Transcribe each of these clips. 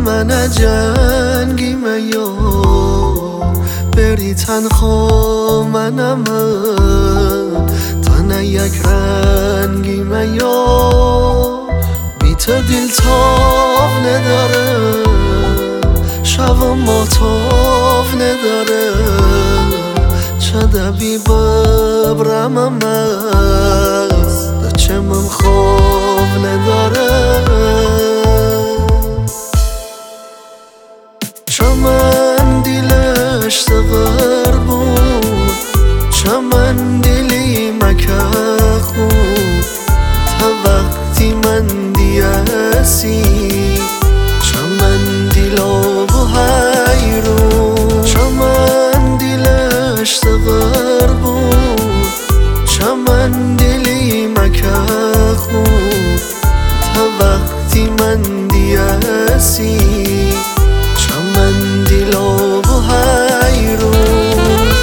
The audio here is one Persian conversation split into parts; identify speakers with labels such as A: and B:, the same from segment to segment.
A: من جنگی میا بری تنها منم تن یک رنگی میا بی تو دل تاب نداره شب ماتاب نداره چه ببرم از چه من خواب نداره چمن دلش سغر بود چمن دلی مکه خود تا وقتی من دیاسی چمن دلا و حیرون چمن دلش سغر بود چمن دلی مکه خود تا وقتی من دیاسی چمن دلا و حیرون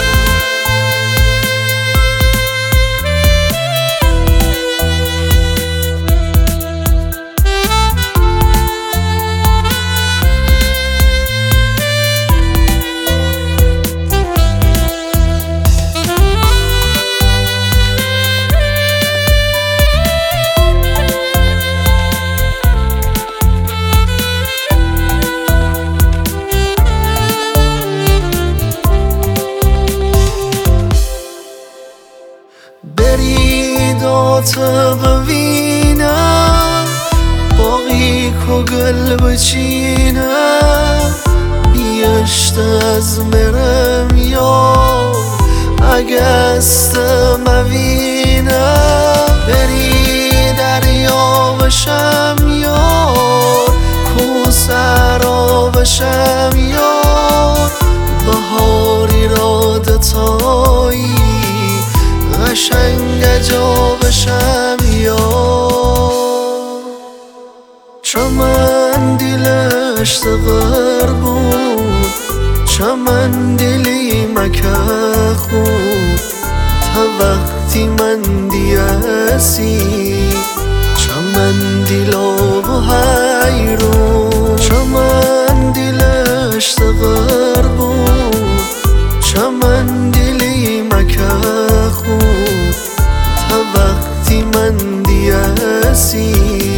A: تو ببینم باقی که گل بچینم بیشت از مرم یا اگه است مبینم بری دریا بشم یا کوسرا بشم یا بهاری را دتایی قشنگ جا بشم یا چمن دلش سغر بود چمن دلی مکه خود تا وقتی من دیاسی چمن دلا و حیرون چمن دلش سغر بود چمن دلی مکه خود تا وقتی من دیاسی